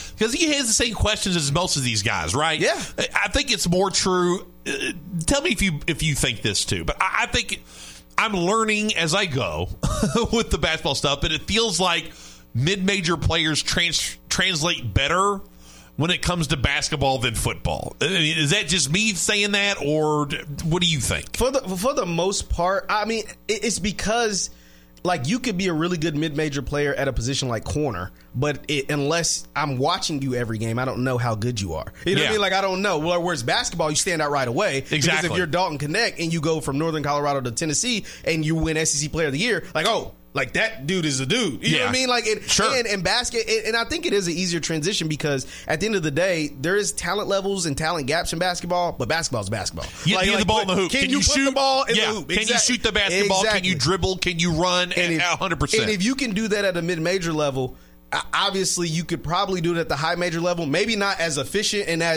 he has the same questions as most of these guys, right? Yeah, I think it's more true. Tell me if you think this too, but I think I'm learning as I go with the basketball stuff, but it feels like mid-major players translate better when it comes to basketball than football. Is that just me saying that, or what do you think? For the most part, it's because like you could be a really good mid-major player at a position like corner, but unless I'm watching you every game, I don't know how good you are. You know what I mean? Like I don't know. Well, whereas basketball, you stand out right away. Exactly. Because if you're Dalton Connect and you go from Northern Colorado to Tennessee and you win SEC Player of the Year, like like that dude is a dude. You know what I mean? Like sure. And basket, and I think it is an easier transition because at the end of the day, there is talent levels and talent gaps in basketball, but basketball's basketball. You get the ball in the hoop. Can you shoot the ball in the hoop? Can you shoot the basketball? Exactly. Can you dribble? Can you run? 100%. And if you can do that at a mid-major level, obviously you could probably do it at the high major level, maybe not as efficient and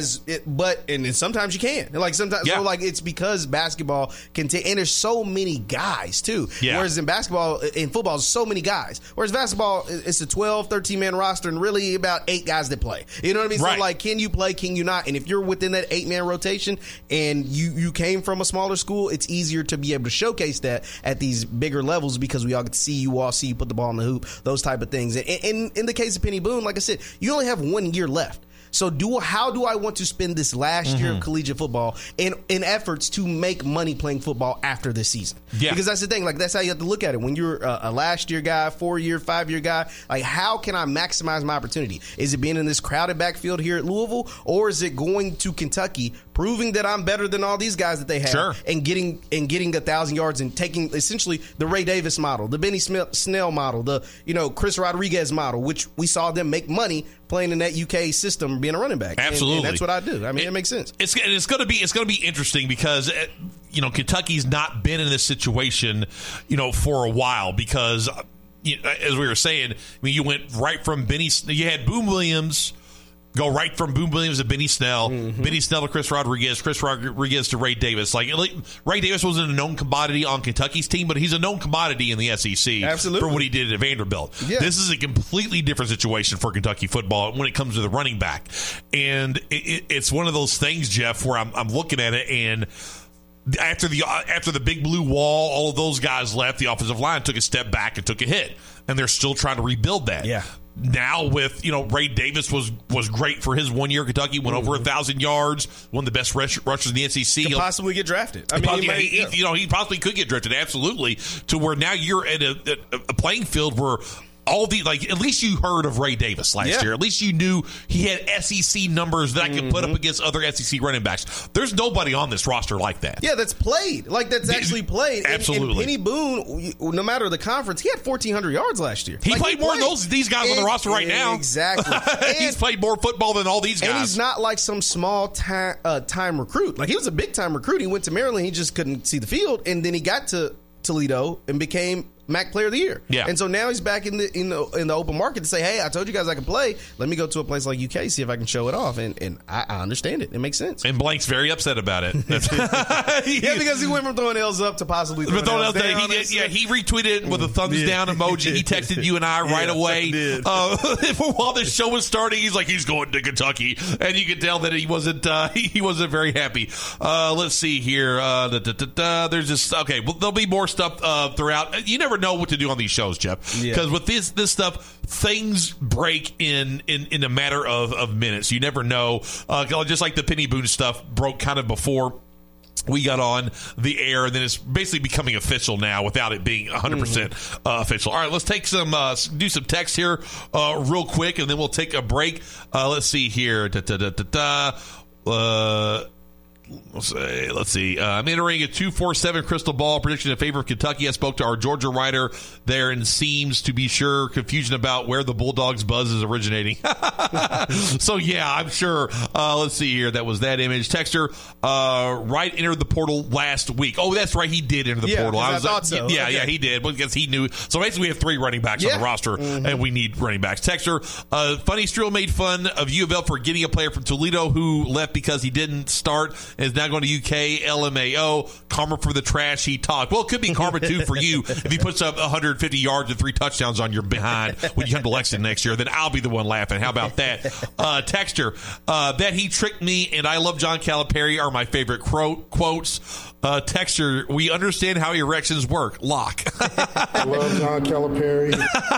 and sometimes you can, like sometimes so like it's because basketball can take, and there's so many guys too, whereas in football there's so many guys, whereas basketball it's a 12-13 man roster and really about 8 guys that play, you know what I mean? Right. So like, can you play, can you not? And if you're within that 8-man rotation and you came from a smaller school, it's easier to be able to showcase that at these bigger levels because we all get to see you put the ball in the hoop, those type of things. And in the case of Penny Boone, like I said, you only have 1 year left. So how do I want to spend this last year of collegiate football in efforts to make money playing football after this season? Yeah. Because that's the thing. Like, that's how you have to look at it. When you're a last year guy, 4-year, 5-year guy, like, how can I maximize my opportunity? Is it being in this crowded backfield here at Louisville, or is it going to Kentucky, proving that I'm better than all these guys that they have, and getting 1,000 yards and taking essentially the Ray Davis model, the Benny Snell model, the Chris Rodriguez model, which we saw them make money playing in that UK system, being a running back. Absolutely, and that's what I do. I mean, it makes sense. It's going to be interesting because Kentucky's not been in this situation for a while because as we were saying, you went right from you had Boone Williams. Go right from Boone Williams to Benny Snell, Benny Snell to Chris Rodriguez to Ray Davis. Like Ray Davis wasn't a known commodity on Kentucky's team, but he's a known commodity in the SEC. Absolutely. For what he did at Vanderbilt. Yeah. This is a completely different situation for Kentucky football when it comes to the running back, and it's one of those things, Jeff, where I'm looking at it and. After the big blue wall, all of those guys left. The offensive line took a step back and took a hit, and they're still trying to rebuild that. Yeah. Now with Ray Davis was great for his 1 year. Kentucky went over 1,000 yards, one of the best rushers in the SEC. Could possibly get drafted. He possibly could get drafted. Absolutely, to where now you're at a playing field where at least you heard of Ray Davis last year. At least you knew he had SEC numbers that I could put up against other SEC running backs. There's nobody on this roster like that. Yeah, that's played. That's actually played. Absolutely. And Penny Boone, no matter the conference, he had 1,400 yards last year. He played more than these guys on the roster right now. Exactly. He's played more football than all these guys. And he's not like some small time recruit. Like, he was a big-time recruit. He went to Maryland. He just couldn't see the field. And then he got to Toledo and became MAC Player of the Year. Yeah. And so now he's back in the open market to say, hey, I told you guys I can play. Let me go to a place like UK, see if I can show it off. And I understand it. It makes sense. And Blank's very upset about it. Because he went from throwing L's up to possibly throwing L's down. He retweeted with a thumbs down emoji. He texted you and I right away. While the show was starting, he's like, he's going to Kentucky. And you could tell that he wasn't very happy. Let's see here. There's just, okay, well, there'll be more stuff throughout. You never know what to do on these shows, Jeff, because with this stuff, things break in a matter of minutes. You never know. Just like the Penny Boone stuff broke kind of before we got on the air, and then it's basically becoming official now without it being 100% official. All right, let's take do some text here real quick, and then we'll take a break. Let's see here. Let's see. I'm entering a 2-4-7 crystal ball prediction in favor of Kentucky. I spoke to our Georgia writer there, and seems to be sure confusion about where the Bulldogs buzz is originating. So yeah, I'm sure. Let's see here. That was that image. Texter, Wright entered the portal last week. Oh, that's right. He did enter the portal. I thought so. Yeah, he did, because he knew. So basically, we have 3 running backs on the roster, and we need running backs. Texter, Funny Streel made fun of U of L for getting a player from Toledo who left because he didn't start. Is now going to UK, LMAO, karma for the trash he talked. Well, it could be karma, too, for you. If he puts up 150 yards and 3 touchdowns on your behind when you come to Lexington next year, then I'll be the one laughing. How about that? Texter, that he tricked me, and I love John Calipari are my favorite quotes. Texter, we understand how erections work. Lock. I love John Calipari.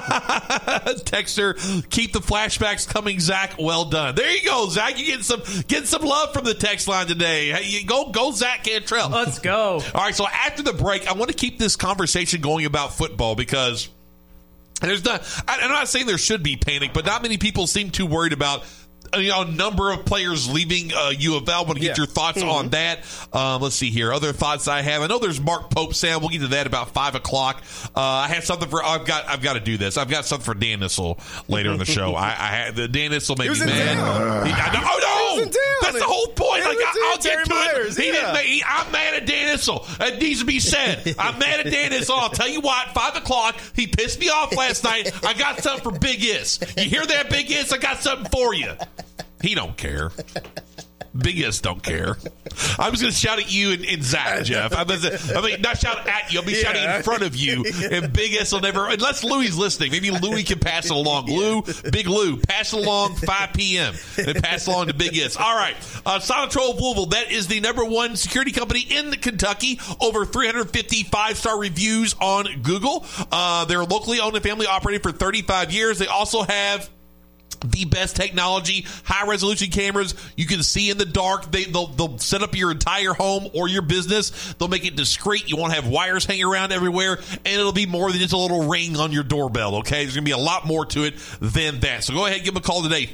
Texter, keep the flashbacks coming, Zach. Well done. There you go, Zach. You getting some love from the text line today. Hey, go, Zach Cantrell. Let's go. All right. So after the break, I want to keep this conversation going about football, because I'm not saying there should be panic, but not many people seem too worried about a number of players leaving U of L. I want to get your thoughts on that. Let's see here. Other thoughts I have. I know there's Mark Pope, Sam. We'll get to that about 5 o'clock. I have something for. I've got to do this. I've got something for Dan Issel later in the show. Dan Issel made me mad. That's the whole point. I'll get to it. I'm mad at Dan Issel. It needs to be said. I'm mad at Dan Issel. I'll tell you what. 5 o'clock. He pissed me off last night. I got something for Big Is. You hear that, Big Is? I got something for you. He don't care. Biggest don't care. I was going to shout at you and Zach, Jeff. I mean, not shout at you. I'll be shouting in front of you. And Biggest will never, unless Louie's listening. Maybe Louie can pass it along. Big Lou, pass it along 5 p.m. and pass it along to Biggest. All right. Sonatrol of Louisville, that is the #1 security company in Kentucky. Over 350 5-star reviews on Google. They're locally owned and family operated for 35 years. They also have the best technology, high-resolution cameras. You can see in the dark. They'll set up your entire home or your business. They'll make it discreet. You won't have wires hanging around everywhere, and it'll be more than just a little ring on your doorbell, okay? There's going to be a lot more to it than that. So go ahead and give them a call today,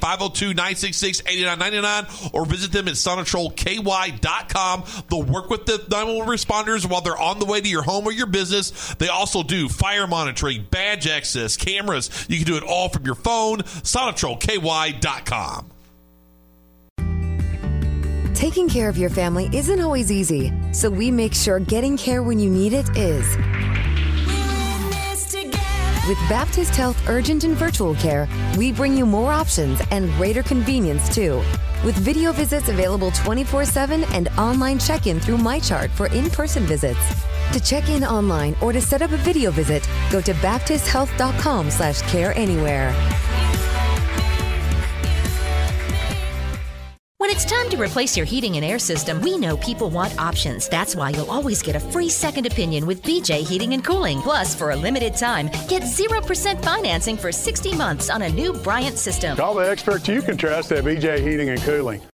502-966-8999, or visit them at sonatrolky.com. They'll work with the 911 responders while they're on the way to your home or your business. They also do fire monitoring, badge access, cameras. You can do it all from your phone. sonatrolky.com. Taking care of your family isn't always easy, so we make sure getting care when you need it is. With Baptist Health Urgent and Virtual Care, we bring you more options and greater convenience, too. With video visits available 24/7 and online check-in through MyChart for in-person visits. To check in online or to set up a video visit, go to baptisthealth.com/careanywhere. When it's time to replace your heating and air system, we know people want options. That's why you'll always get a free second opinion with BJ Heating and Cooling. Plus, for a limited time, get 0% financing for 60 months on a new Bryant system. Call the experts you can trust at BJ Heating and Cooling.